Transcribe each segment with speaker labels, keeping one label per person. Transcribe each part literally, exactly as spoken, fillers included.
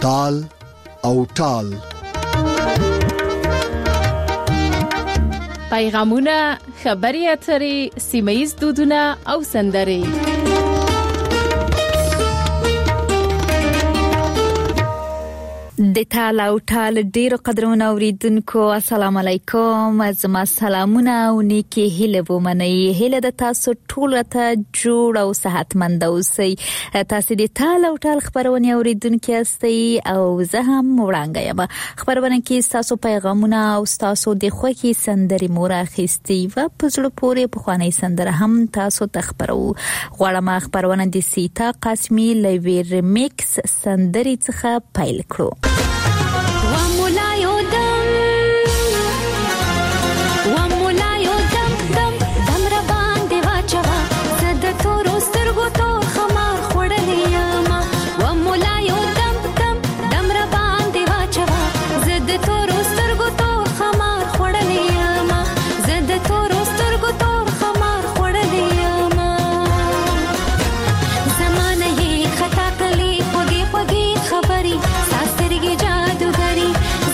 Speaker 1: تال او ټال.
Speaker 2: پیغامونه، خبري اترې، سیمه‌ییز دودونه او سندرې.
Speaker 3: د تال او ټال ډیرو قدرونو اوریدونکو السلام علیکم، زما سلامونه او نیکی هیله ومنئ. هیله د تاسو ټول ته جوړ او صحتمند اوسئ. تاسو د تال او ټال خبرونه اوریدونکو یاستئ او زه هم وړاندې یم. خبرونه کې تاسو پیغامونه او تاسو د خوښي سندرې مور اخیستي و په زړه پورې په خواني سندره هم تاسو ته خبرو. غواړم خبرونه د سیتا قاسمی لوي ریمیکس سندرې څخه پیل کړو.
Speaker 4: خطا کلی خوږی خوږی ساسترګي جادوګری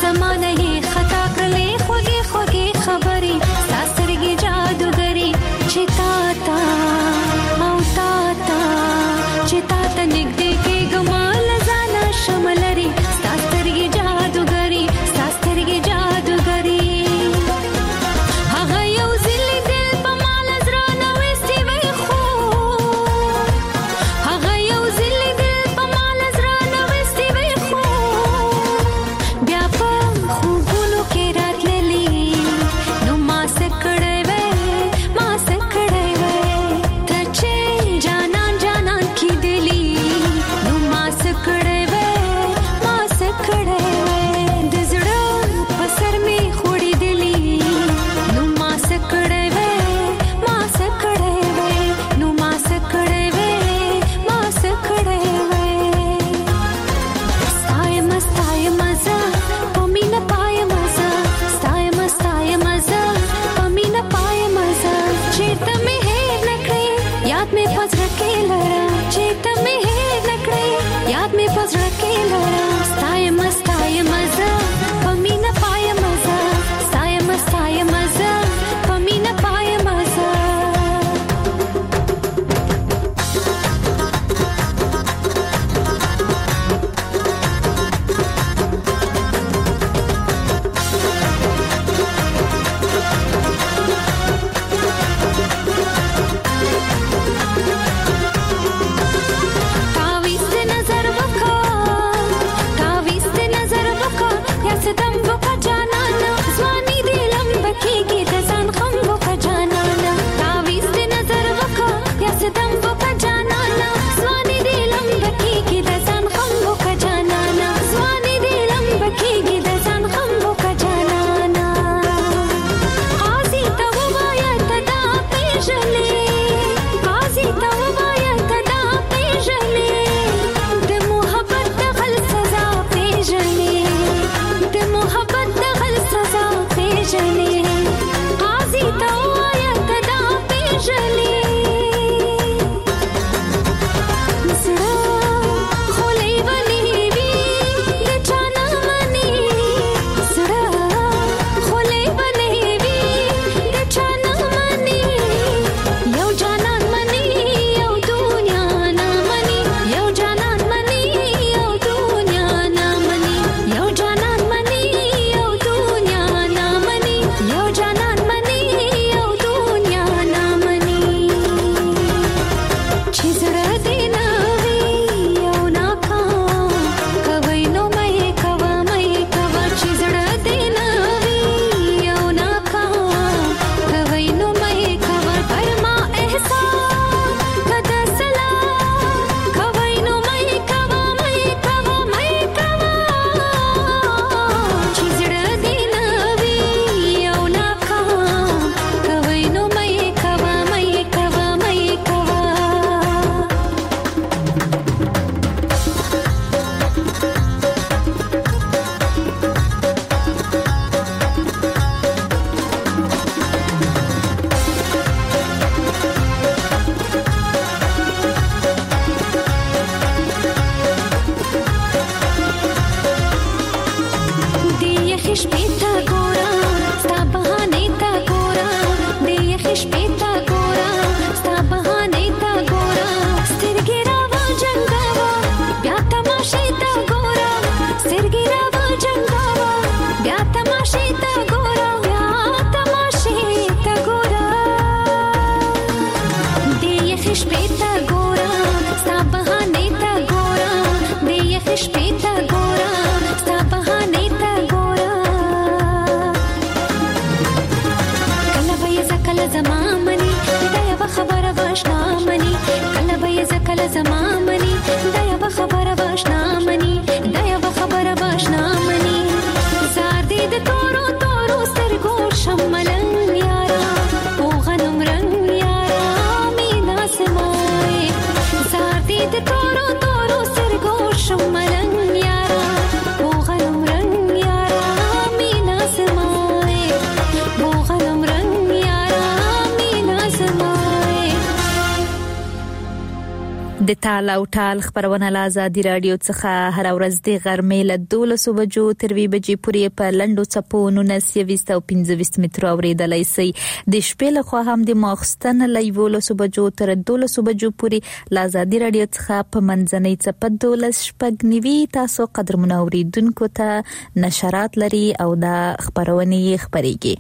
Speaker 3: د تال او ټال خبرونه له آزادي رادیو څخه هر ورځ د غرمې له دولس بجو تر وی بجې پورې په لنډو څپو نونس او پنځه متر اوریدلای شي. د شپې له خوا هم د ماخستن له یولس بجو تر دولس بجو پورې له آزادي رادیو څخه په منځنۍ څپه دولس شپږ نیوي تاسو قدرمن اوریدونکو ته نشرات لري او دا خبرونه خبريږي.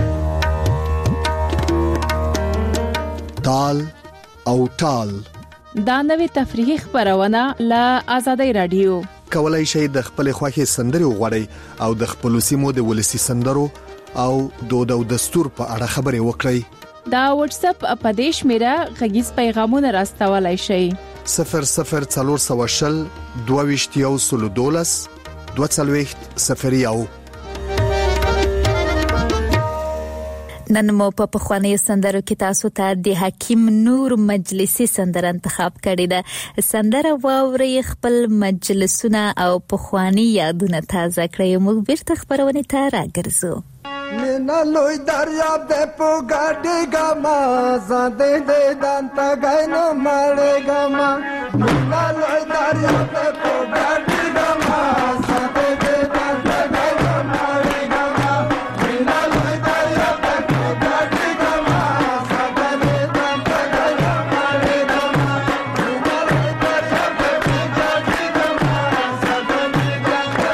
Speaker 1: تال او ټال
Speaker 2: دا نوې تفریحي خبرونه له آزادۍ رادیو.
Speaker 1: کولای شئ د خپل خوښي سندري وغوړئ او د خپل سیمو د ولسی سندرو او دود او دستور په اړه خبري وکړئ.
Speaker 2: دا واتس اپ اپدیش میرا غږیز پیغامونه راستولای شئ.
Speaker 1: صفر صفر څلور سوه شل دوه ویشت یو سل دولس دوه څلوېښت صفر یو.
Speaker 3: نن مو په پخوانیو سندرو کې تاسو ته د حکیم نور مجلسی سندره انتخاب کړې ده. سندره واوري خپل مجلسونه او پخوانی یادونه تازه کړئ. موږ بیرته خبرونه ته راګرځو.
Speaker 4: مینا لوی دریاب د پوګاډي ګما زده د دانتا غاینو مړې ګما مینا لوی دریاب د پوګاډي ګما زده د دانتا غاینو مړې ګما مینا لوی دریاب د پوګاډي ګما زده د دانتا غاینو مړې ګما مینا لوی دریاب د پوګاډي ګما زده د دانتا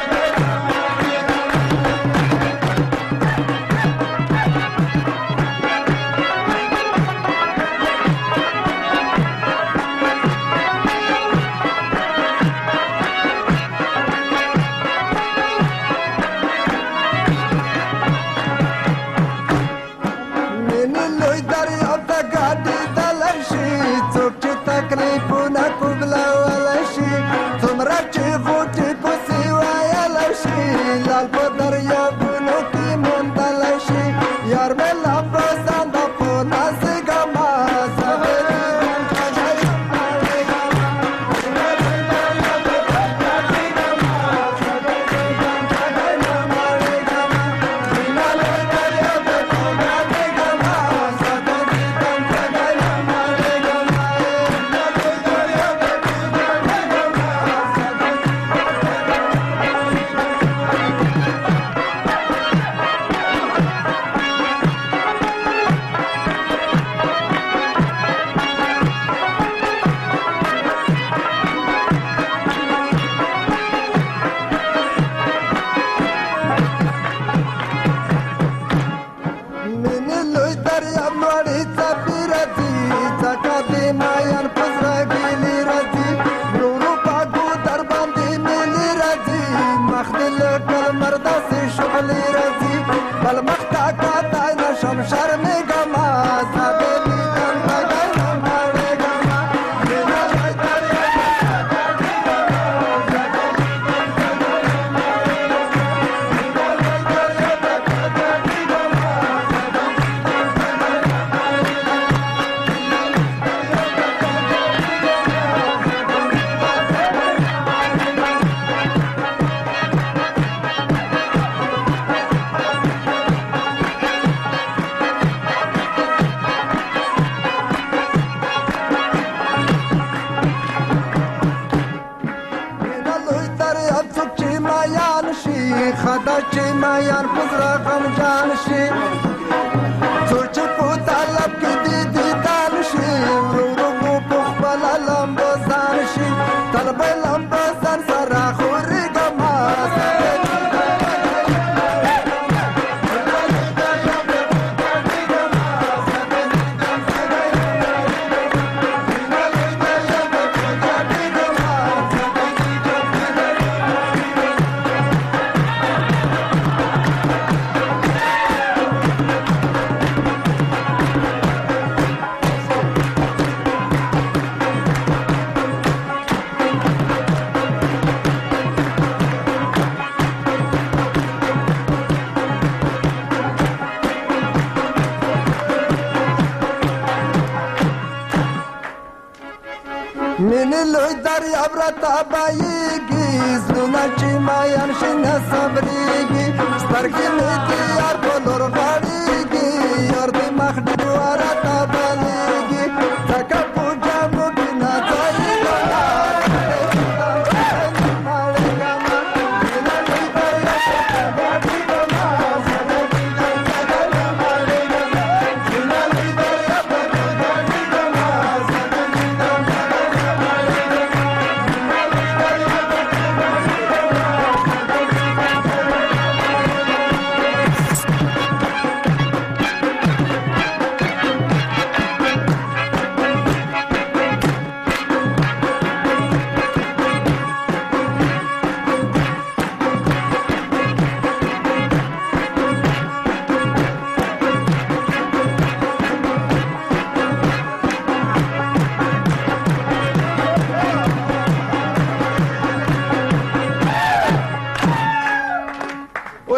Speaker 4: لوی دریاب را تابایگی زلونا چی مایان شنه صبریگی سترگی میتی یار بلور غاریگی یار دی مخ دیوارا تابالیگی تکا پوجا مبینا تایگی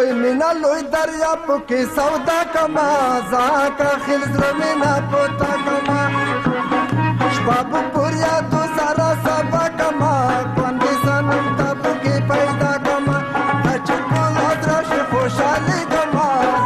Speaker 4: وای مینا لوی دریاب کې سودا کما زاکا خلز مینا پتا کما شباب پوریا تو سارا سبا کما کوندې سنم تب کې پیدا کما اچکو لادرش خوشالي کما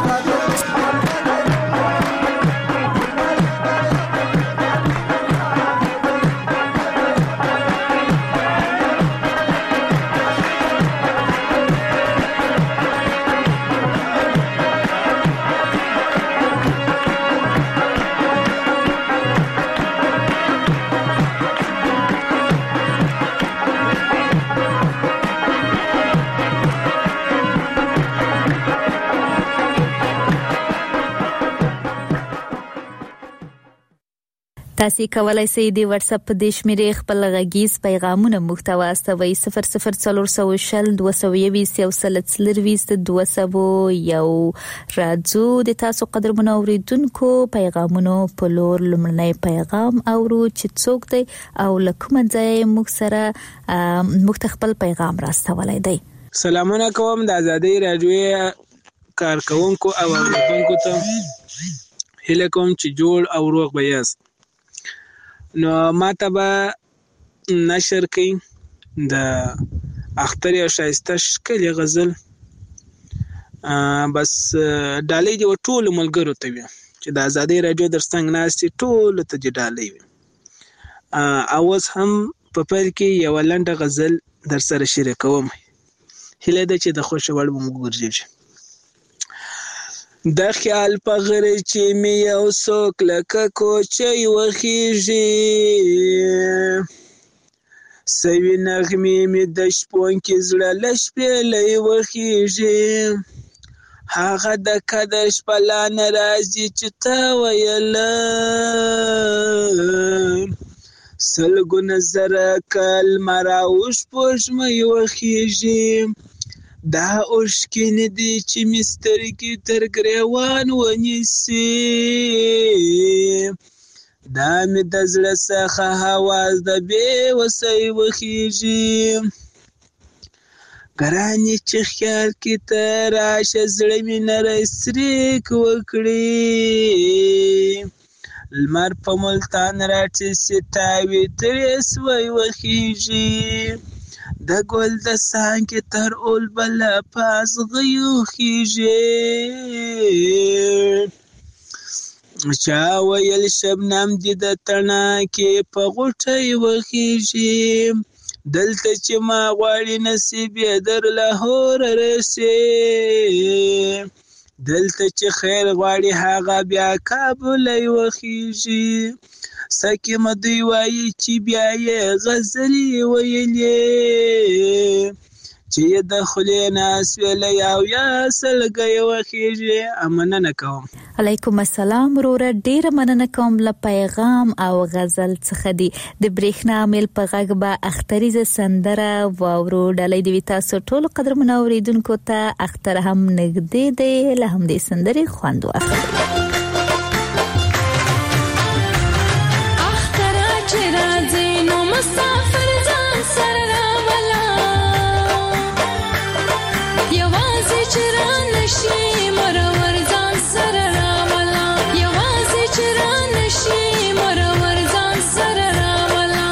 Speaker 3: تاسو کولای شئ د واتس اپ د شمیرې خپل غږیز پیغامونه محتوا استوي صفر صفر څلور سوه شل دوه سوه یویشت یو سل څلرویشت دوه سوه یو راځو د تاسو قدرمنو اوریدونکو پیغامونو په لور لمړنی پیغام اورو چې څوک دی او لکه ځای موږ سره مختخپل پیغام راستولای دی.
Speaker 5: سلامونه کوم د ازادي رادیو کارکونکو او اوریدونکو ته هله کوم چې جوړ او روغ به یاست. نو ماته به نشر کړي د اختر او شایسته شکلې غزل بس ډالۍ دی ټول ملګرو ته وي چې د ازادي رادیو در څنګه ناشتي ټول ته دی ډالۍ وي. اوس هم په پیل کې یو لنډه غزل در سره شریکوم. هله د چې د خوشوال بم ګرځي د خیال په غره چې می یو څوک لکه کوچي وخیږي سوي نغمې می د شپون کې زړه لشپېلې وخیږي هغه د کده شپه لا ناراضي چې تا ویل سلګونه زره کل مراوش پوښمې وخیږي دا اوشکین دی چې مسترګې تر ګریوان ونیسي دا مې د زړه څخه حواس د بې وسۍ وخیږي ګرانې چې خیال کې ته راشه زړه مې نری سریک وکړي لمر په ملتان راټیسي تاوې ترې سوی وخیږي د ګل د څانګې تر اول بله پاس غیو خیږي چا ویل شبنم دې د تڼاکې په غوټۍ وخیږي دلته چې ما غواړي نصیب یې در لاهور رسي دلته چې خیر غواړي هغه بیا کابلی وخیږي سکه مدوی وایي چې بیا یې غزلې ویلې چې د خلې ناس ویلې او یا سلګي وخیږي. مننه کوم.
Speaker 3: علیکم السلام وروره ډیر مننه کوم له پیغام او غزل څخه دی د برېښنا میل په غږ به اختریزه سندره واورو ډالۍ دی تاسو ټول قدرمنو اوریدونکو ته اختر هم نږدې دی له همدې سندرې خوند واخلئ.
Speaker 6: مسافر ځان سره راولا یوازې چې را نشي مرور ځان سره راولا یوازې چې را نشي مرور ځان سره راولا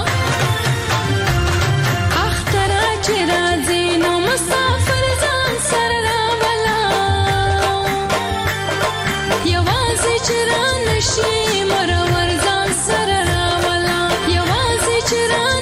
Speaker 6: اختر چې راځي نو مسافر ځان سره راولا یوازې چې را نشي مرور ځان سره راولا یوازې چې را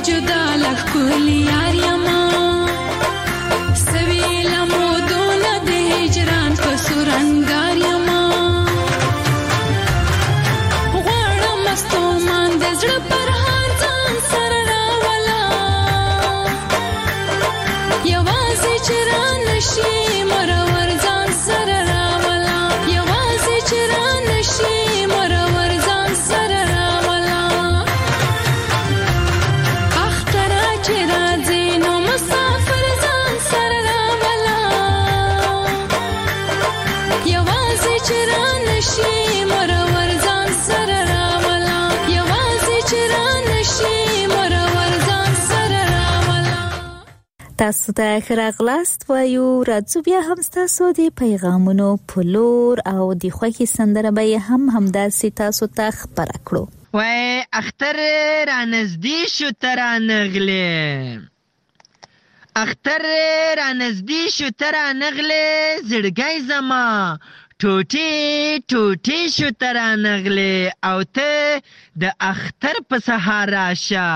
Speaker 6: جدا لخل یار یما سویل مودون د هجران پسورنګار یما غواړم مستومان د زړه پر هر ځان سره راولا یوازې چې را نشي مرور ځان سره راولا یوازې چې را نشي مرور ځان سره راولا اخترا چې راځي نو مسافر ځان سره راولا یوازې چې را نشي مرور ځان سره راولا یوازې چې را نشي مرور ځان سره راولا.
Speaker 3: تاسو ته راغلاست وایو راځو بیا هم تاسو د پیغامونو پلور او د خوښي سندره به هم همداسې تاسو ته خبره کړو.
Speaker 7: وای اختر را نزدې شو تر نغله اختر را نزدې شو تر نغله زړګي زما ټوټي ټوټي شو تر نغله او ته د اختر په سهار راشه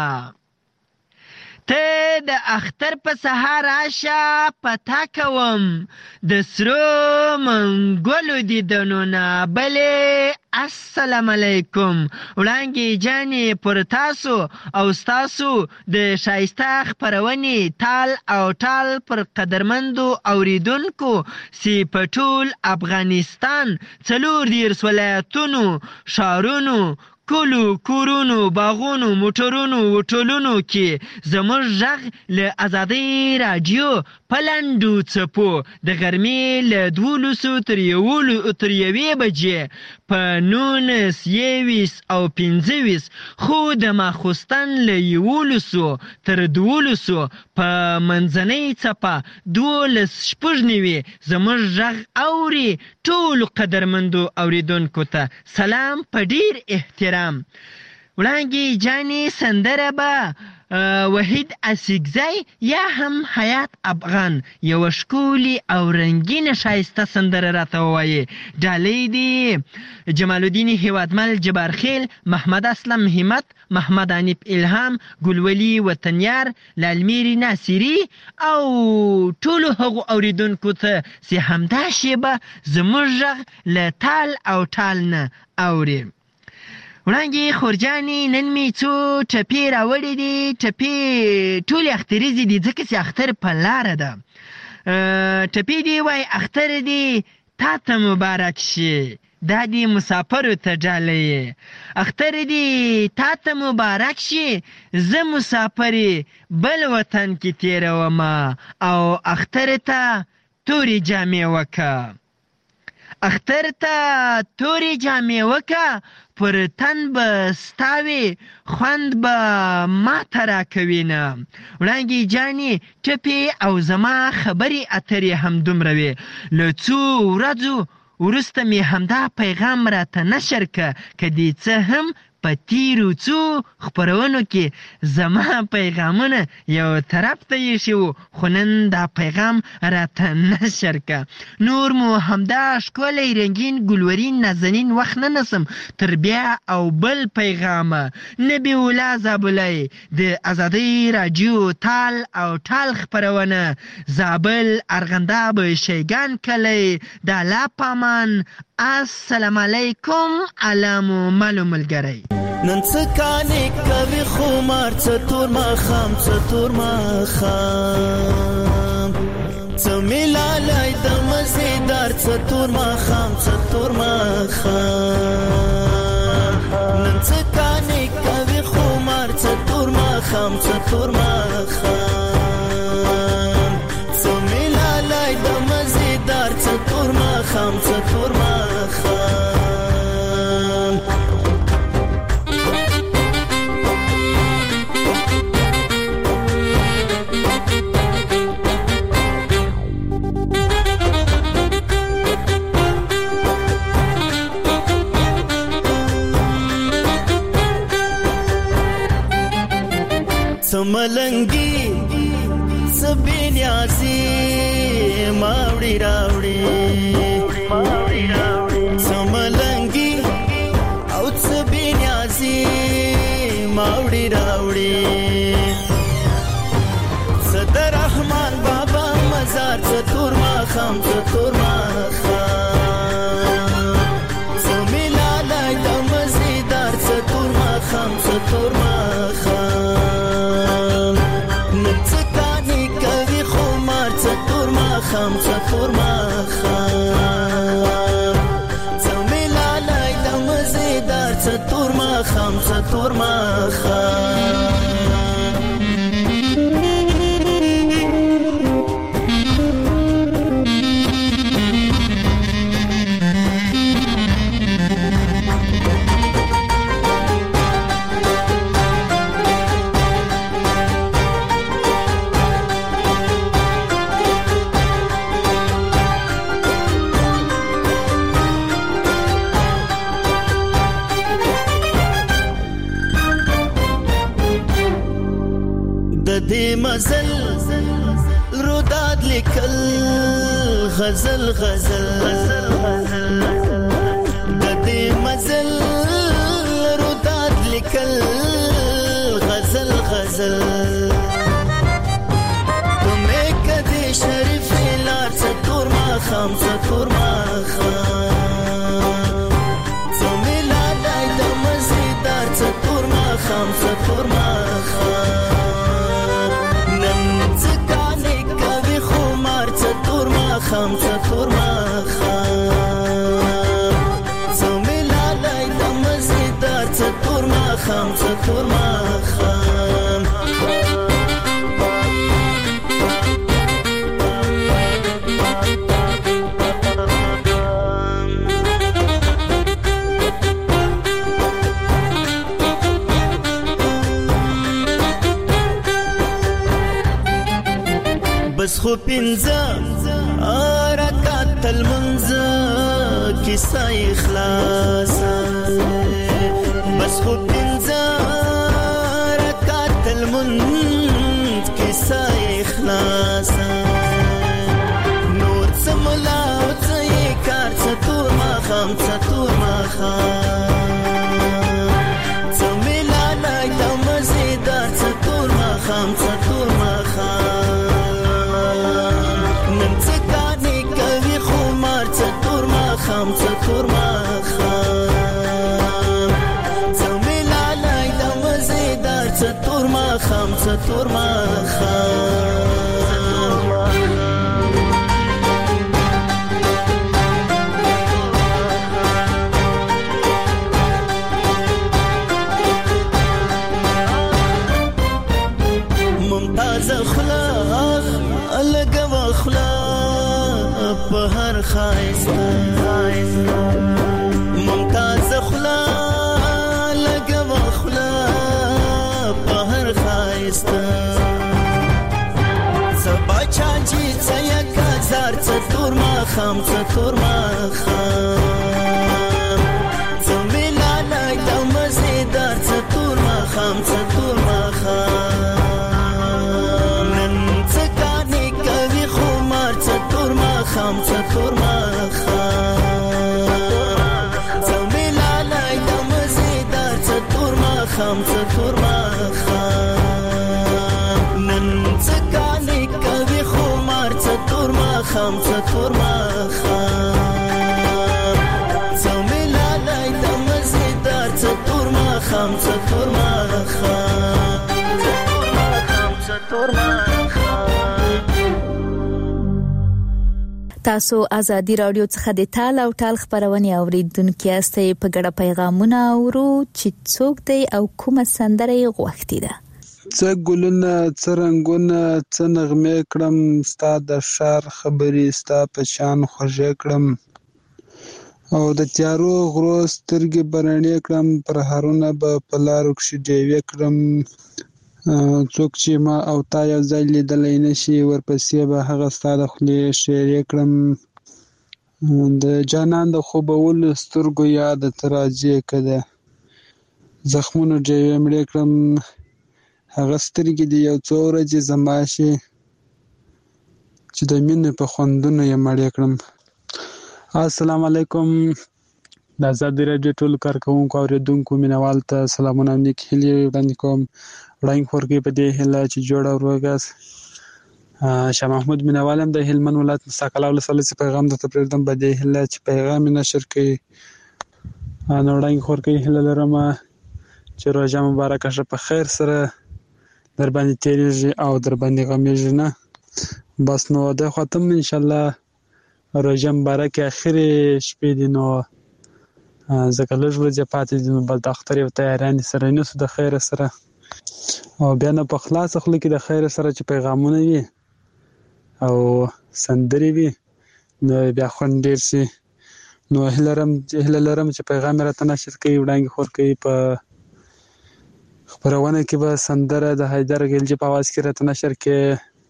Speaker 7: ته د اختر په سهار راشه پتا کوم د سرو منګولو دیدنونه بلې السلام علیکم وړانګې جانې پر تاسو او ستاسو د شایسته خپرونې تال او ټال پر قدرمندو اوریدونکو سی په ټول افغانستان څلور دیرش ولایتونو ښارونو کلو کورونو باغونو موټرونو وټولونو کې زموږ غږ له ازادۍ راډیو په لنډو څپو د غرمې له دولسو تر یولو تر یوې بجې په نولس یویس او پنځه ویس خو د ماخوستن له یولسو تر دولسو په منځنۍ څپه دولس شپږ نوي زموږ غږ اوري ټولو قدرمندو اوریدونکو ته سلام په ډیر احترام. وړانګې جانې سندره به وحید اسیګزی یا هم حیات افغان یو ښکلي او رنګینه ښایسته سندره راته ووایي. ډالۍ دي جمال الدین هیوادمل جبارخیل محمد اسلم همت محمد عنیف الهام ګلولي وطنیار لالمیری ناصری او ټولو هغو اوریدونکو ته چې همدا شیبه زموږ غږ له تال او ټال نه اوري. وړانګې خورجانې نن مې څو ټپې راوړې دي ټپې ټولې اختریزې دي ځکه چې اختر په لاره ده. ټپې دي وای اختر دي تا ته مبارک شي دا دي مسافرو ته ډالۍ اختر دي تا ته مبارک شي زه مسافرې بل وطن کې تېرومه او اختر ته تورې جامې وکه اختر ته تورې جامې وکه پر تن به ستاوي خوند به ما ته راکوي نه. وړانګې جانې ټپې او زما خبرې اترې همدومره وې. له څو ورځو وروسته مې همدا پیغام راته نشر که که دې څه هم په تیرو څو خپرونو کې زما پیغامونه یو طرف ته ایښي وو خو نن دا پیغام راته نشر که. نور مو همدا ښکلی رنګین ګلورین نازنین وخت نه نسم تر بیا او بل پیغامه. نبی الله زابلی د ازادۍ راډیو تال او ټال خپرونه زابل ارغنداب شیګان کلی د الله پامان. السلام علیکم علامو مالو ملګری.
Speaker 8: نن څه کانې کوي خمار څه تور ماښام څه تور ماښام څه ملالۍ د مزېدار څه تور ماښام څه تور ماښام نن څه کانې کوي خمار څه تور ماښام څه تور ماښام څه ملالۍ د مزېدار څه تور ماښام څه تور ماښام. سملنګي سبینیاسي ماوړي راوړي ماوړي راوړي سملنګي او سبینیاسي ماوړي راوړي خام څه تور ماښام څه مې لالی د مزیدار څه تور ماښام څه تور ماښام نن څه کانې کوي خمار څه تور ماښام څه تور ماښام څه مې لالی د مزیدار څه تور ماښام څه تور ماښام دې مزل روداد لیکل غزل غزل د دې مزل روداد لیکل غزل غزل تمه کدي شریف لار څه تور ماښام څه تور ماښام څه مې لالی د مزیدار څه تور ماښام څه تور ماښام خام څه تور ماښام څه مې لالی د مزیدار څه تور ماښام څه تور ماښام بس خو پنځه رکعت المنځ کیسه اخلاص بس خو پنځه رکعت المنځ کیسه اخلاص نور څه ملا او څه یې کار څه تور ماښام څه تور ماښام څه مې لالی د مزیدار څه تور ماښام څه تور ماښام نن څه کانې کوي خمار څه تور ماښام څه تور ماښام څه مې لالی د مزیدار څه تور ماښام څه تور ماښام ممتازه خوله لګوه خوله په هر ښایسته ممتازه خوله لګوه خوله په هر ښایسته څه باچاجي څه یک هزار څه تور ماښام څه تور ماښام څه مې لالی د مزیدار څه تور ماښام څه تور ماښام خام څه تور ماښام څه مې لالی د مزیدار څه تور ماښام څه تور ماښام نن څه کانې کوي خمار څه تور ماښام څه تور ماښام څه مې لالی د مزیدار څه تور ماښام څه تور ماښام څه تور ماښام
Speaker 3: تاسو ازادي رادیو څخه د تال او ټال خبرونه اوریدونکو یاستئ په ګډه پیغامونه اورو چې څوک دی او کومه سندره یې غوښتې ده
Speaker 5: څه ګلونه څه رنگونه څه نغمه کړم ستا د شار خبرې ستا په شان خوږه کړم او د تیارو غرو سترګې برنې کړم پر هارونه به په لارو کې ډېوې کړم څوک چې ما او تا یو ځای لیدلی نشي ورپسې به هغه ستا د خولې شعرې کړم د جانان د خوبولو سترګو یاد ته راځې که د زخمونو ډېوې مړې کړم هغه سترګې دې یو څو ورځې زما شي چې د مینې په خوندونو یې مړې کړم. السلام علیکم. د ازادي راډیو ټولو کارکوونکو اورېدونکو مینهوالو ته سلامونه او نیک هیلې وړاندې کوم. وړاندې خورګې په دې هیله چې جوړ او روغ یاست. شاه محمود مینوال هم د هلمند ولایت مستقله ولسوالۍ څخه پیغام درته پرېږدم په دې هیله چې پیغام یې نشر کړي. نو وړاندې خور کوي هیله لرم چې روژه مبارکه شه په خیر سره در باندې تېرېږي او در باندې غمېږي نه. بس نو د خواته هم انشاءالله روژه مبارکې اخرې شپې دي، نو ځکه لږ ورځې پاتې دي، نو بس د اختر یو تیاریانې سره نیسو د خیره سره، او بیا نه په خلاصه خوله کې د خیره سره چې پیغامونه وي او سندرې وي نو بیا خوند ډېر شي. نو هیله لرم هیله لرم چې پیغام یې راته نشر کوي، وړاندې خور کوي په خپرونه کې به سندره د حیدر ګلجي په اواز کې راته نشر کړي.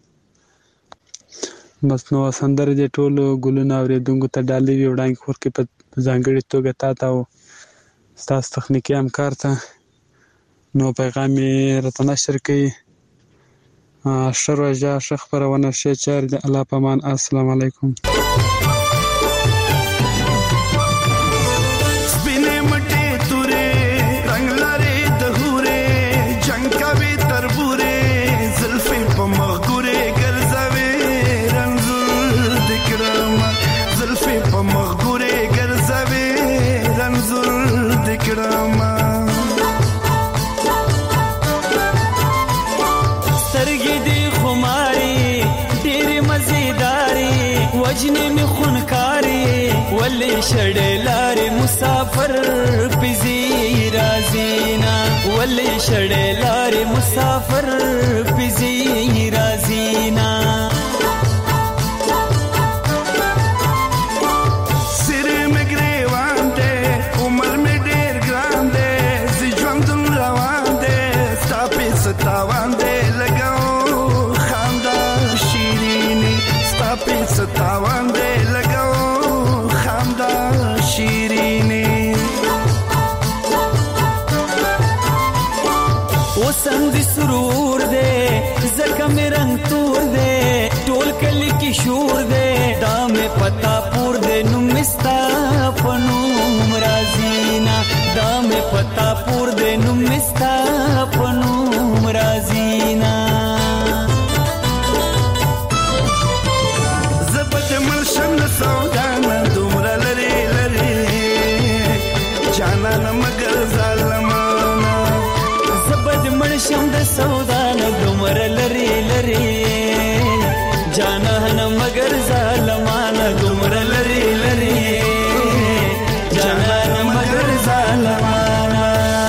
Speaker 5: بس نو سندره دې ټولو ګلونه اورېدونکو ته ډالۍ وي، وړاندې خور کوي په ځانګړې توګه تا ته او ستاسو تخنیکي همکار ته. نو پیغام یې راته نشر کوي. ښه روژه، ښه خپرونه، ښې چارې د الله په امان. السلام علیکم.
Speaker 9: وجنې مې خونکارې ولې شړې لارې مسافر پزي رازینا ولې شړې لارې مسافر پزي رازینا سر مې ګریوان دې عمر مې ډېر ګران دې زه ژوند روان دې ستا په ستاوان دې لګاو خندا شیرینې ستا په ستاوان دې لګاو خندا شیرینې وسم دې سرور دې زکه مې رنگ تور دې ټول کلی کې شور دې دا مې پتا پور دې نو مستا پنوم رازینا دا مې پتا پور دې نو مستا پنوم رازینا زبد مرشم سودانا دومره لري لري جانان مگر ظالمانا زبد مرشم د سودانا دومره لري لري جانان مگر ظالمانا دومره لري لري جانان مگر ظالمانا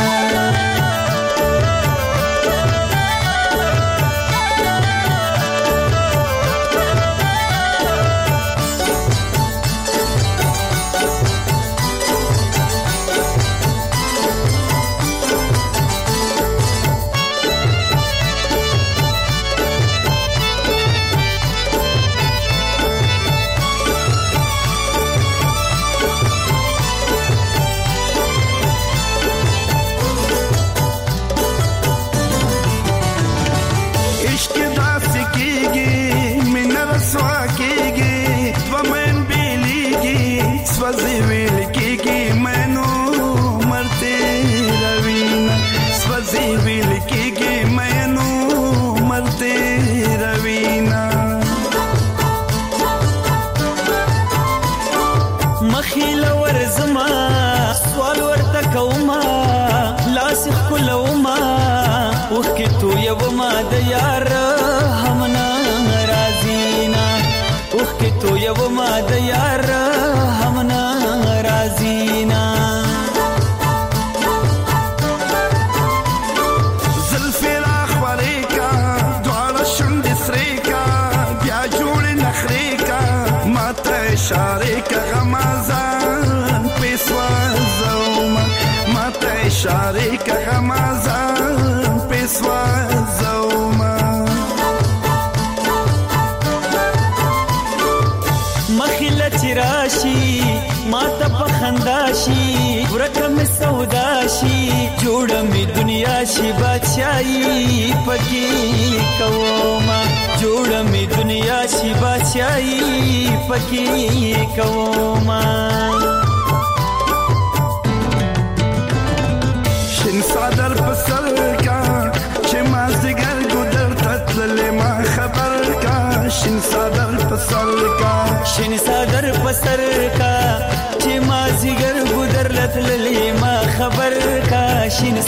Speaker 9: شي بادشاہي پکې کوما جوړ می دنیا شي بادشاہي پکې کوما شین صدر پسر کا چې ما زګر ګدر تتل ما خبر کا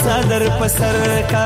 Speaker 8: صدر پسر کا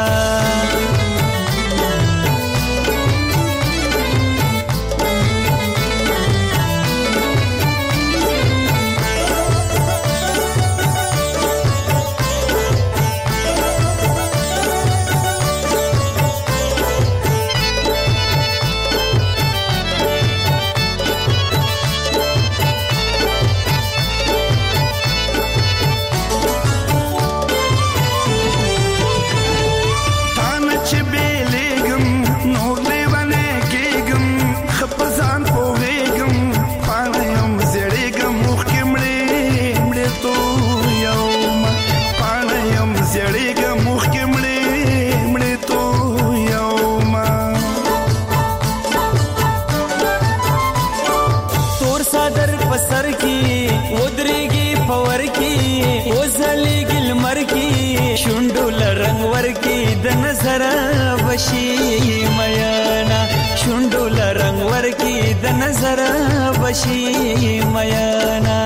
Speaker 8: بشي میانا شوندو لرنگ ورکی د نظر بشي میانا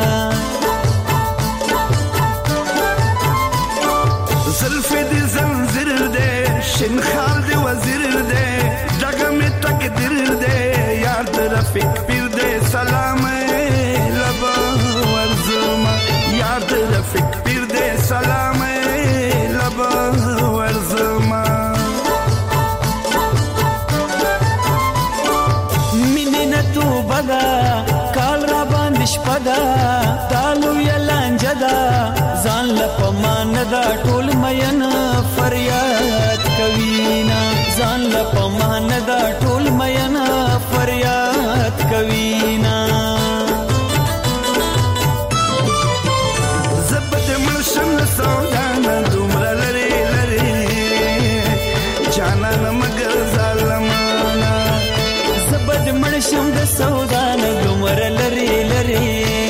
Speaker 9: زلف دی زنجیر دے شین خال دی وزیر دے جگہ میں تقدیر دے یار رفیق پیر دے سلام لبا ورزما یار رفیق پیر دے سلام لبا ورزما
Speaker 8: تو بدا کال را باندې شپدا تالو یلانجدا ځان لپمان دا ټول مین فریاد کوینا ځان لپمان دا ټول مین فریاد کوینا
Speaker 9: زبد مرشم سودانا دومره لري لري جانا مگر ظالمانا
Speaker 8: زبد مرشم د سودان دومر لری لری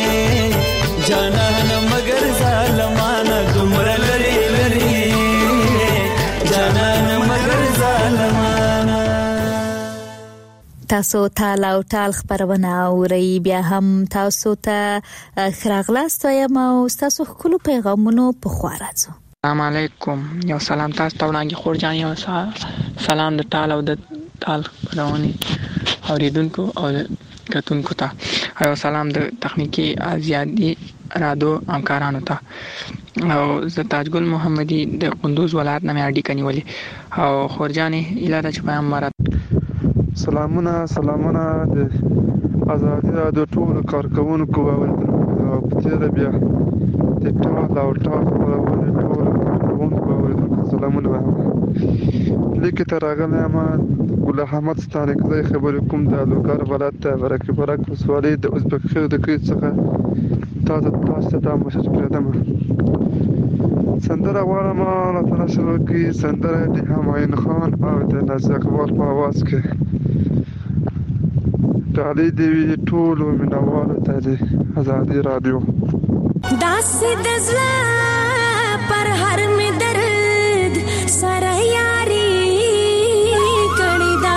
Speaker 8: جانان مگر ظالمان دومر لری لری جانان مگر ظالمان
Speaker 3: تاسو ته لاو ټال خبرونه اوري بیا هم تاسو ته خراغلاست یم او تاسو خپل پیغامونو په خوا راځو.
Speaker 10: السلام علیکم. یو سلام تاسو ته وړاندې خورجان یو سلام د ټال او د ټال خبرونه اوریدونکو او کتونکو ته او سلام د تخنیکی ازیادي رادو همکارانو ته او زه تاجګل محمدي د قندوز ولایت نه مې اړیکه نیولې او خورجانې اله د پیغام مراد
Speaker 11: سلامونه سلامونه د ازادي رادیو ټول کارکونکو او په تیر بیا د ټول او ټول خبرونه ټول کارکونکو او سلامونه لیکه تر هغه ما ګل احمد ستاره کوي خبرې کوم د لوګر ولایت ته ورکه برک وسوالې د ازبک خیر د کې څخه تاسو تاسو ته مسج کړم سندره غواړم الله تعالی سره کې سندره د هماین خان او د نازک اقبال په आवाज کې تعالی دې ټول مینوالو ته د ازادي رادیو
Speaker 6: داس دزلا پر هر می درد سره یاري کړی دا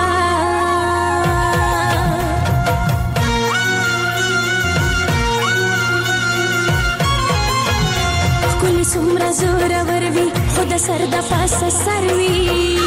Speaker 6: کل سمرا زور ور وی خود سر د پاس سر وی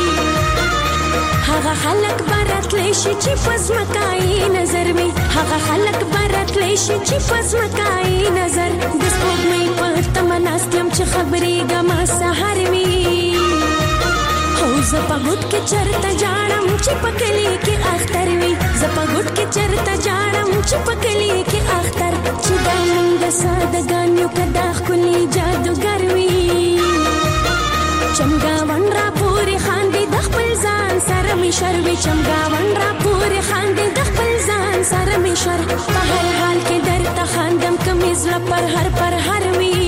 Speaker 6: هغه خلق برات لشي چې پزمکای نظر وی هغه خلق برات لشي چې پزمکای نظر د سپوږمۍ په تمناستم چې خبرې ګما سحر وی او زپګوت کې چرته جاړم چې پکلی کې اختر وی زپګوت کې چرته جاړم چې پکلی کې اختر چې د موږ سادهګانیو کدا خولي جادوګر وی چمګاون را پوری خاندې د خپل ځان سره می شروي چمګاون را پوری خاندې د خپل ځان سره می شر په هر حال کې درته خاندم کمیز لپر هر پر هر وی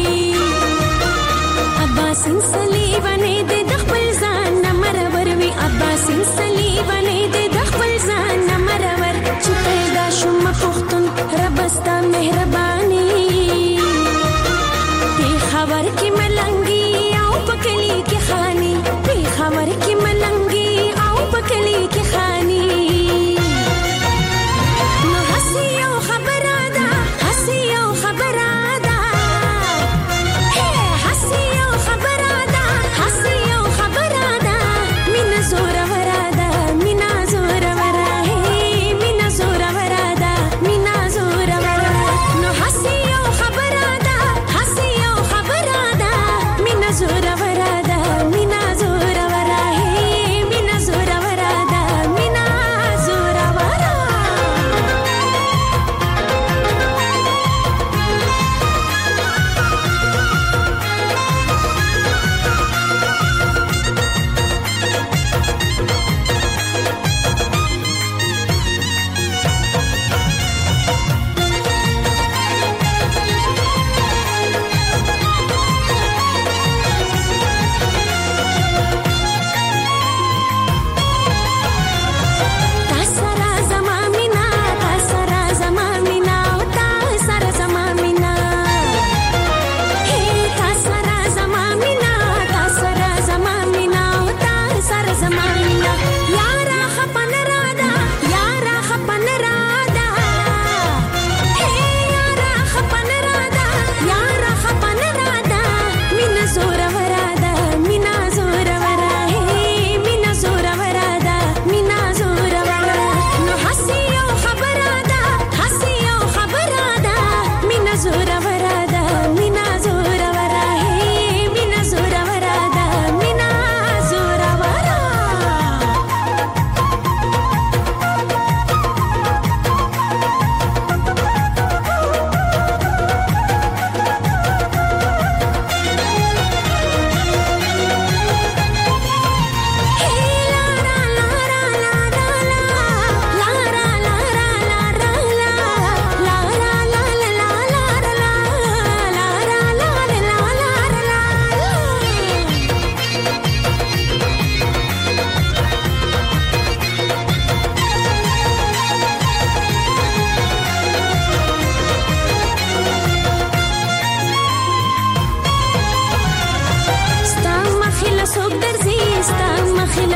Speaker 6: عباسین صلیبانه دې د خپل ځان نمرور وی عباسین صلیبانه دې د خپل ځان نمرور چې پیدا شوم پختون ربستا مهرباني دې خبر کې ملنګي او پکلی کې خاني دې خبر کې ملنګي او پکلی کې خاني نو حسي او خبره ده حسي او خبره ده هي حسي او خبره ده حسي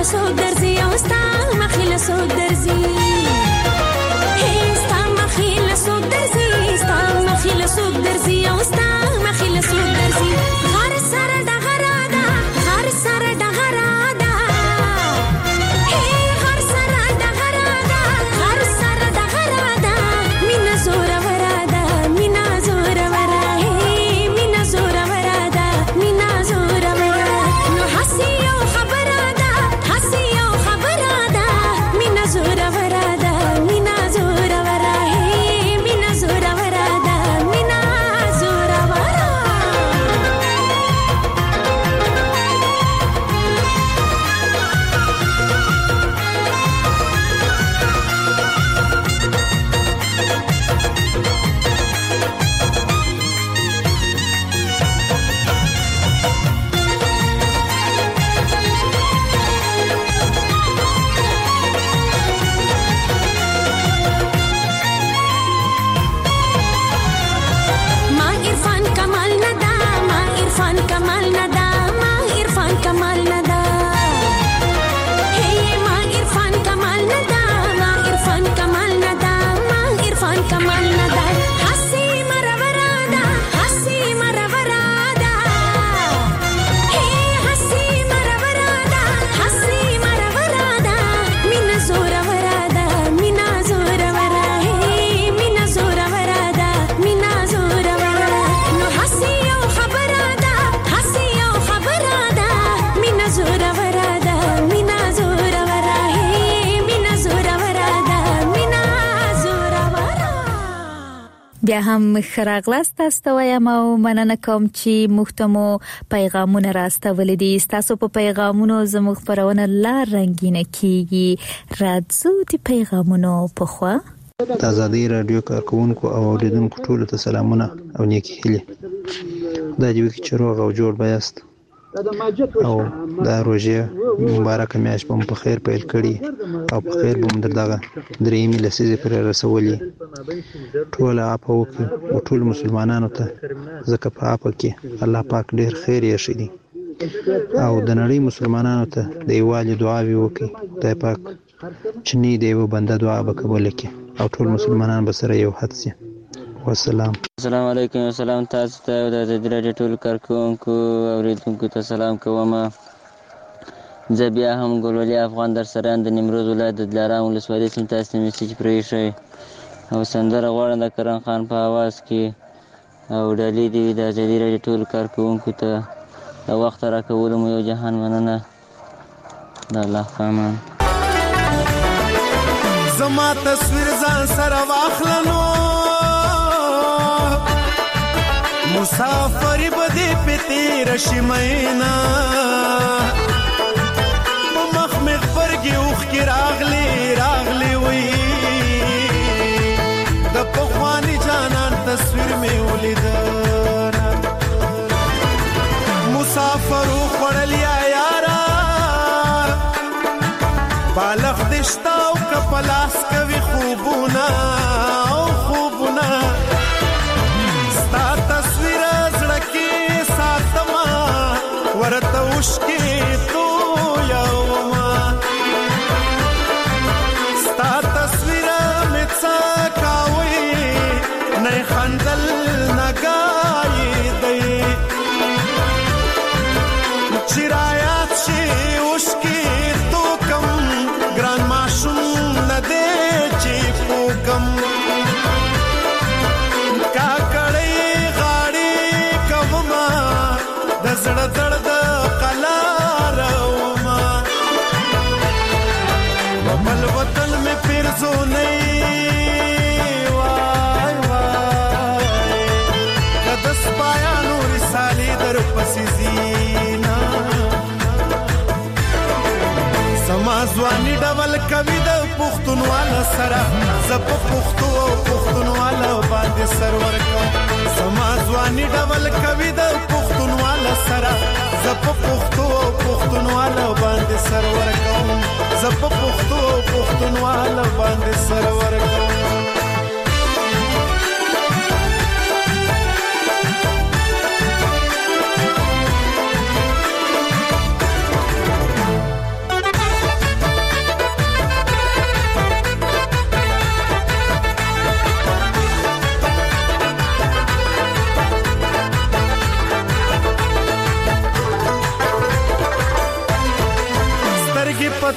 Speaker 6: مخله سو درځي او ستا مخله سو درځي هستا مخله سو درځي ستا مخله سو درځي او ستا مخله سو درځي غار سره د غرادا غار سره د غرادا هي غار سره د غرادا غار سره د غرادا مینا زور ورادا مینا زور ورا هي مینا زور ورادا مینا زور ورا نو حسي او خبرادا حسي او خبرادا مینا زور ورادا مینا زور ورا هي مینا زور ورادا مینا زور ورا ما عرفان کمال ندا ما عرفان کمال ندا ما عرفان کمال ندا هي ما عرفان کمال ندا ما عرفان کمال ندا ما عرفان کمال ندا حسي مرورادا حسي مرورادا هي حسي مرورادا حسي مرورادا مینا زور ورادا مینا زور ورا هي مینا زور ورادا مینا زور ورا نو حسي او خبرادا حسي او خبرادا مینا زور ورادا مینا زور ورا هي مینا زور ورادا مینا زور ورا
Speaker 3: بیا هم خراغلاست تاسو وایم او مننه کوم چې محتمو پیغامونه راستول دي تاسو په پیغامونو زموږ خبرونه لا رنگینه کیږي راځو د پیغامونو په خوا
Speaker 12: د ازادي رادیو کارکونکو او اوریدونکو ټولو ته سلامونه او نیکی هیلې دا دی چې روغ او جوړ بیاست او دا روزه مبارکه میاشت په په خیر پیل کړي او په خیر به مدر دغه درېمې لسیزه پر رسولي ټول اپو او ټول مسلمانانو ته زکه په اپو کې الله پاک ډیر خیر یې شي او د نړۍ مسلمانانو ته د یووالي دعا وکړي خدای پاک چې نه دی و بنده دعا به قبول کړي او ټول مسلمانان به سره یو حد شي والسلام.
Speaker 13: السلام علیکم. السلام تاسو ته د ازادي رادیو ټول کارکونکو او اوریدونکو ته سلام کوم. زه بیا هم ګلولي افغان در سره د نیمروز ولایت د دلارام ولسوالۍ سیمې تاسو ته میسج پرې شوی او سندره غواړم د کرن خان په اواز کې او ډالۍ دی د ازادي رادیو ټول کارکونکو ته د وخت راکولو مو یو جهان مننه. د الله پامان
Speaker 9: زما تصویر ځان سره واخلنو مسافری بدی پتی رشی مینا مخ مخ پرگی اوخ کی راغلی راغلی وی د پخوانی جانان تصویر می ولیدنا مسافر خوڑلیا یارا بالغ دشتا او کپلاس کوي خوبونه او خوبونه ستا تصویر زړه کې ساتما ورته وشکې تو یوما ستا تصویر مې څه کاوي نه خندل نه ګای دی چرایات شي وشکې تو کم ګران ماشوم نه دی چې پوکم زړه درد قلار وما بل وطن میں پھر زو نہیں وای وای کدس پایا نور سالی در پسی زینا سمازوانی ډول کوي د پښتونواله سره زپ پښتو او پښتونواله باندې سرور کوم سمازوانی ډول کوي د پښتونواله سره زپ پښتو او پښتونواله باندې سرور کوم زپ پښتو او پښتونواله باندې سرور کوم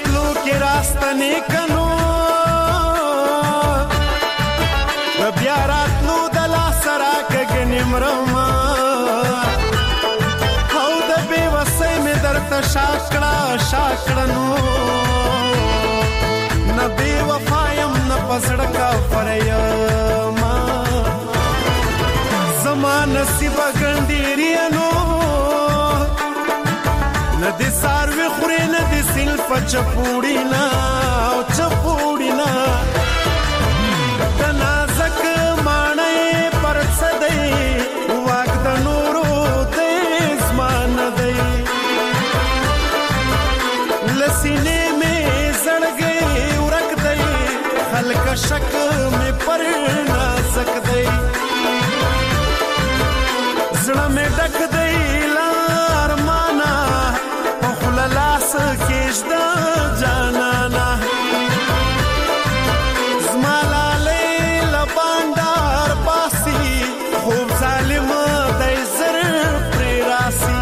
Speaker 9: راتلو کې راستنې کنو بیا راتلو د لاس راکږ نیمرما او د بې وسۍ مې درته شاکړه شاکړنو نه بې وفا یم نه په زړه کافر یما زما نصیبه ګنډېرینو نه دې څاروي خورې نه دې سیل په چپوړي نه او چپوړي نه د نازک ماڼۍ پر څه دی واک د نورو دی زما نه دی له سینې مې زړګی ورک دی خلکه شک مې پر نازک دی زړه مې ډک دی له ارمانه په خوله لاس کېږده جانانه زما لالۍ له بانډار باسي خوب ظالم دی زر پرې راسي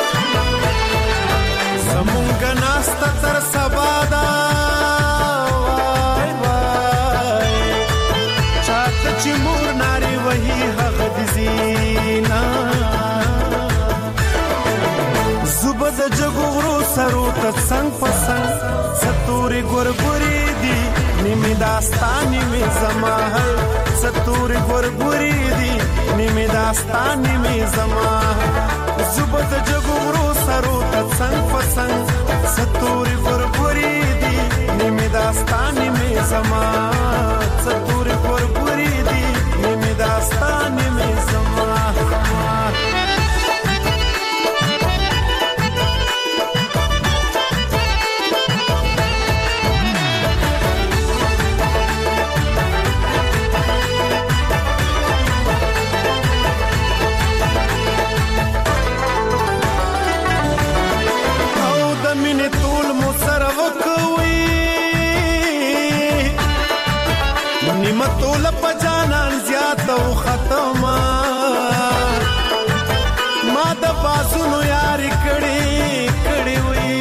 Speaker 9: زمونږ ناسته تر سبا ده وای وای چاته چې مور نارې وهي هغه دې زینا زوبه د جګو غرو سرو ته څنګ په څنګ ستوري ګورګوري دي نیمې داستان نیمې زما ستوري ګورګوري دي نیمې داستان نیمې زما زوبه د جګو غرو سرو ته څنګ په څنګ ستوري ګورګوري دي نیمې داستان نیمې زما ستوري ګورګوري دي نیمې داستان نیمې زما مطول په جانان زیات او ختمه ما د بازونو یاري کړي کړي وي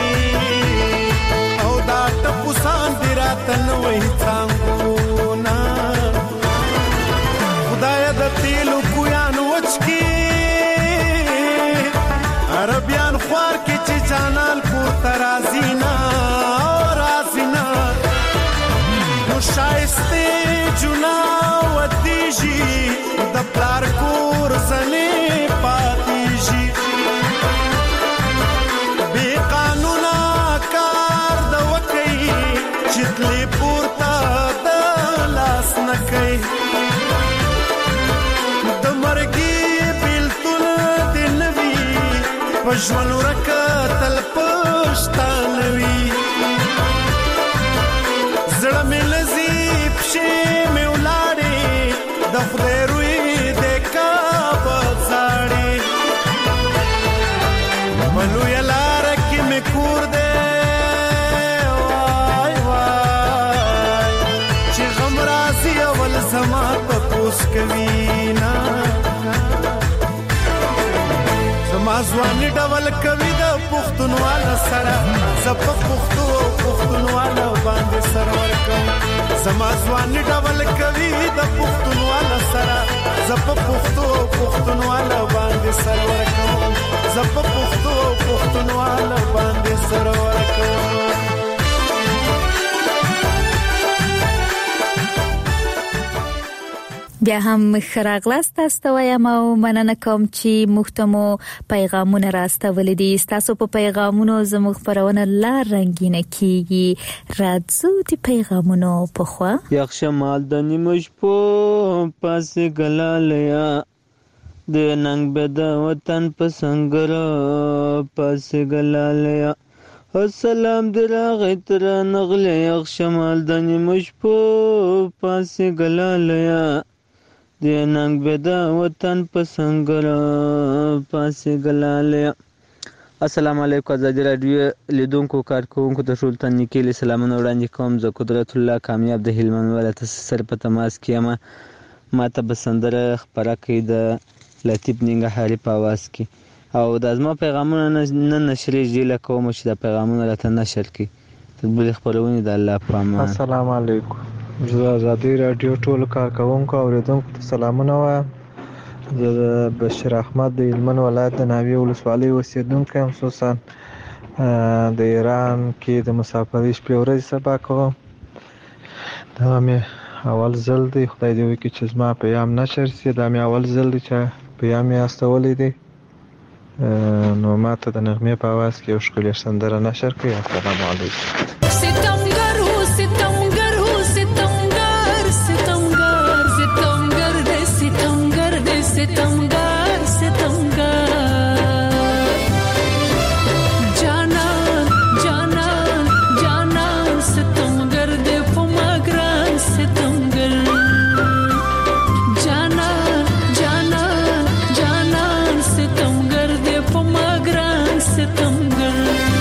Speaker 9: او دا ټپو سان دی راته نوې څنګهونه خدای د تیلو کویان وچکي عربیان خوار کې چې جانان کور ترازینا رازینا نو شایسته جنا ودیږي د پلار کور زنې پاتېږي بې قانونه کار د وکړي چې تلې پورته د لاس نه کوي د مرګي بیلتون دې نه وي په ژوند ورکه تل پښتانه وي زړه مې لذي پښې مې ولاړې د خدای روی د کعبه ځاړې په لویه لاره کې مې کور دی وای وای چې غم راځي اول زما تپوس کوي نه زما ځواني ډول کوي د پښتونواله سره زه په پښتو پښتونواله باندې سر ورکوم زما ځواني ډول کوي د پښتونواله سره زه په پښتو پښتونواله باندې سر ورکوم زه په پښتو پښتونواله باندې سر ورکوم
Speaker 3: بیا هم خراغلاست تاسو ته وایم او مننه کوم چې محتمو پیغامونه راستولې دي تاسو په پیغامونو زموږ خبرونه لا رنگینه کیږي راځو د پیغامونو په خوا
Speaker 14: یخ شمال د نیمش په پاسه ګلالیا د ننګ بد وطن په سنگر پاسه ګلالیا السلام دراغه تر نغله یخ شمال د نیمش په پاسه ګلالیا د ننګ بد وطن په سنگر پاسه ګلالیا السلام علیکم آزادی رادیو لیدونکو کارکونکو ته ټول ته نیکې سلامونه وړاندې کوم زه قدرت الله کامیاب د هلمند ولایت سره په تماس کې یم ما ته به سندره خپره کړي د لطیف ننګرهاري په اواز کې او د زما پیغامونه نه نشریږي لکه کوم چې د پیغامونه راته نشر کړي بل خبرونه د الله په امان.
Speaker 15: السلام علیکم. زه آزادي رادیو ټول کارکونکو اوریدونکو ته سلامونه وایم. زه بشیر احمد د هلمند ولایت د ناوې ولسوالۍ اوسیدونکی یم. خصوصا د ایران کې د مسافرۍ شپې ورځې سبا کوم. دا مې اول ځل دی، خدای دې وکړي چې زما پیام نشر شي. دا مې اول ځل دی چې پیام یې استولی دی. نو ماته د نغمې په اواز کې یو ښکلې سندره نشر کړئ. السلام علیکم.
Speaker 6: ستمګر هو ستمګر هو ستمګر ستمګر ستمګر دې ستمګر دې ستمګر ستمګر جانان جانان جانان ستمګر دې پمګران ستمګر جانان جانان جانان ستمګر دې پمګران ستمګر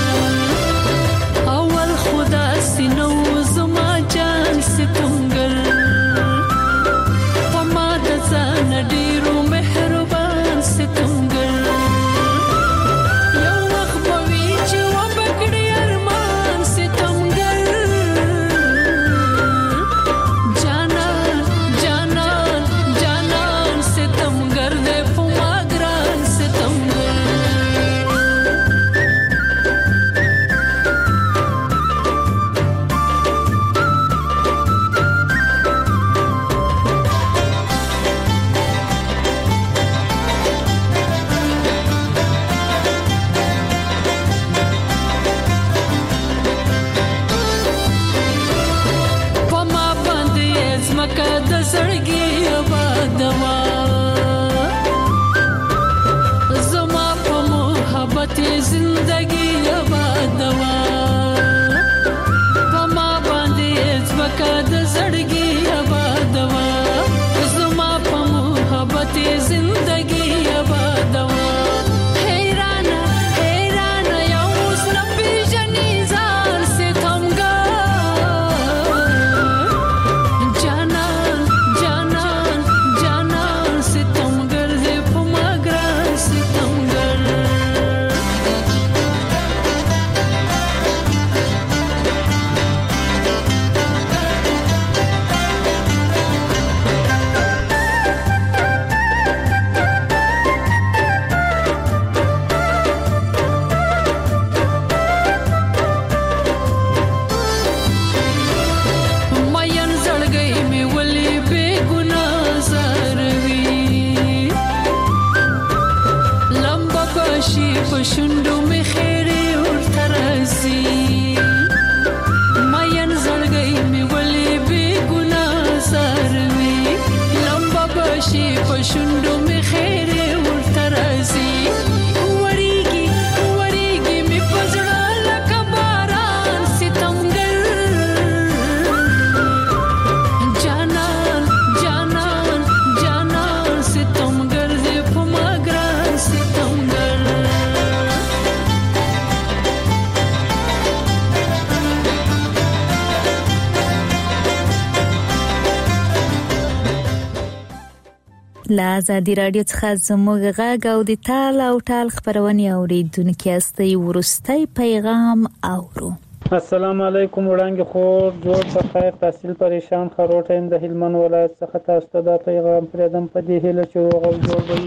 Speaker 6: اول خدا سينو زما جان ستمګر پما د ځان ډیرو مهربان ستمګر یو وخت په وی چې و بکړی ارمان ستمګر جانان جانان جانان ستمګر دې پما ګران ستمګر پما باندې زمکه د زړګي آبادوا زما په محبت زندگی آبادوا پما باندې زمکه د زړګي آبادوا زما په محبت زندگی آبادوا حیران حیران یو اوس نه پیژنې ځان ستمګر جانان جانان جانان ستمګر دې پما ګران ستمګر مین زړګی مې ولې بې ګناه زاروي لمبه بشي په شونډو مې خیرې ورته راځي مین زړګی مې ولې بې ګناه زاروي لمبه بشي په شونډو مې خیرې ورته راځي وریږي وریږي مې په زړه لکه باران ستمګر جانان جانان جانان ستمګر دې پما ګران ستمګر
Speaker 3: له ازادي رادیو څخه زموږ غږ او د تال او ټال خبرونه اوریدونکو استي ورستي پیغام اورو.
Speaker 16: السلام علیکم وړاندې خور جوړ په خیر تحصیل پریشان خروټه د هلمند ولایت څخه تاسو ته دا پیغام پردم په دې هله چې روغ او جوړ وي.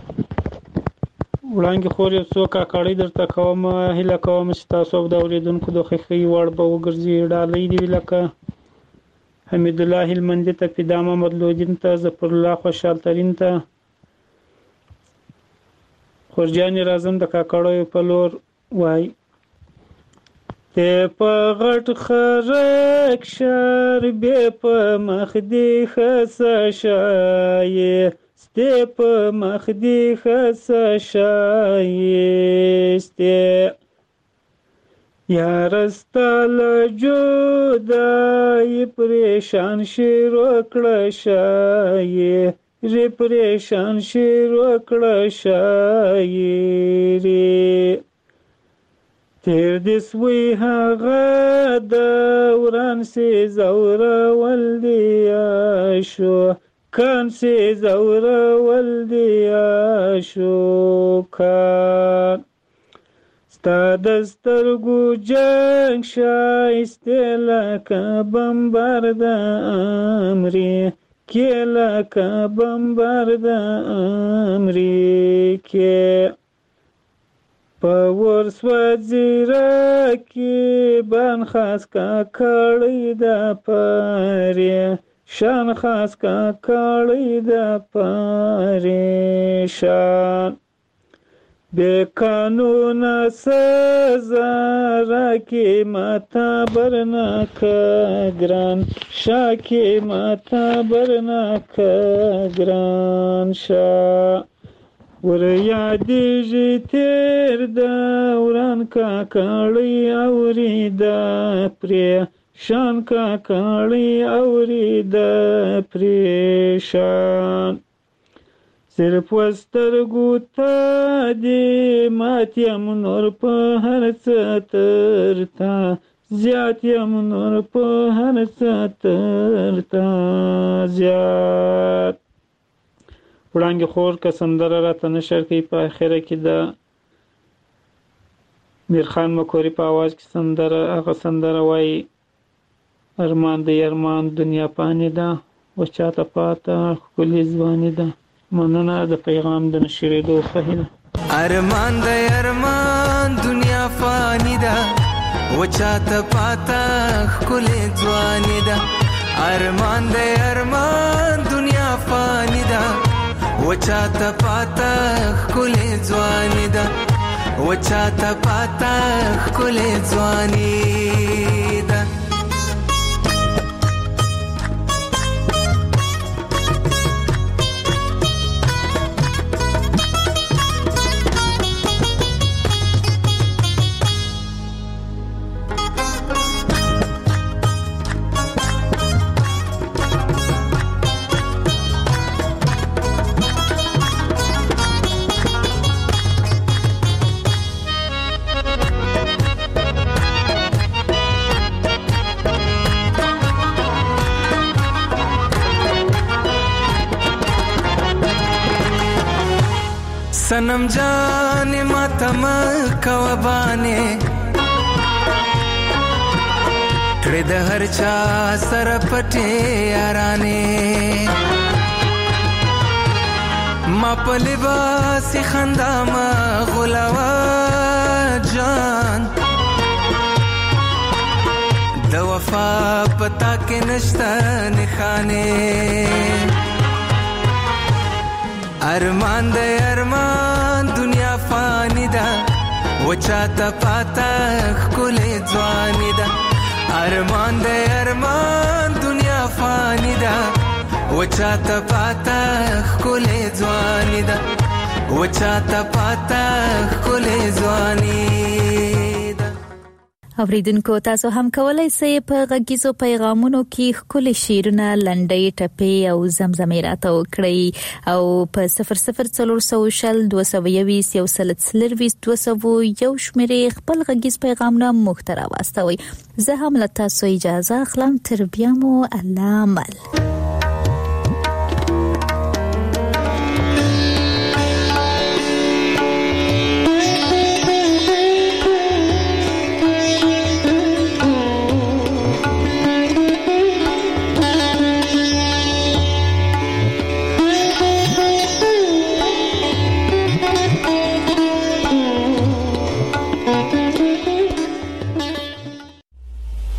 Speaker 16: وړاندې خور یو څو کاکړی درته کوم هله کوم چې تاسو د اوریدونکو د خخي وړ به وګرځي ډالۍ دی لکه حمید الله هلمندي ته پیدا محمد لودین ته ظفر الله خوشحال ترین ته خورجان راځم د کاکړو په لور وای ته په غټ خرک شر به په مخ دی خسه شای ته په مخ دی خسه شای ته یارستال جودای پریشان شیر وکړه شای ری پریشان شیر وکړه شای ری تیر دس وی هغه دوران سی زوره ولدیا شو کان سی زوره ولدیا شو کان ستا د سترګو جنګ ښایستې لکه بمبر د امریکې لکه بمبر د امریکې په ورسوځي راکې بان خاص کا کړی د پریشان خاص کا کړی د پریشان بے قانون سزا راکی ماتا برناک گران شاکی ماتا برناک گران شا ور یادیږي تیر دوران کا کړی اوري د پریشان کا کړی اوري د پریشان صرف وسترګو ته دې مات یم نور په هر څه ترتا زیات یم نور په هر څه ترتا زیات وړانګې خور که سندره راته نشر کوي په اخره کې د میرخان مکوري په آواز کې سندره هغه سندره وایي ارمان د ارمان دنیا پانې ده و چاته پاته ښکلې ځواني ده مننه د پیغام د نشریدو ښه هیله
Speaker 8: ارمان د ارمان دنیا فانی ده و چاته پاته ښکلې ځواني ده ارمان د ارمان دنیا فانی ده و چاته پاته ښکلې ځواني ده و چاته پاته ښکلې ځواني ده सनम जाने मातम कवबाने कड़े द हर चा सर पटे याराने मा पलिबासी खंदा मा गुलावा जान द वफा पता के नश्ता निखाने ارمان د ارمان دنیا فانی ده و چاته پاته ښکلې ځواني ده ارمان د ارمان دنیا فانی ده و چاته پاته ښکلې ځواني ده و چاته پاته ښکلې ځواني ده
Speaker 3: اوریدونکو تاسو هم کولای شئ په غږیزو پیغامونو کې خپل شعرونه لنډۍ ټپې او زمزمې راته وکړئ او په صفر صفر څلور سوشل دوه سوه یویشت یو سل څلرویشت دوه سوه یو شمېرې خپل غږیز پیغامونه محتوا واستوي. زه هم له تاسو اجازه اخلم. تر بیا مو الله مل.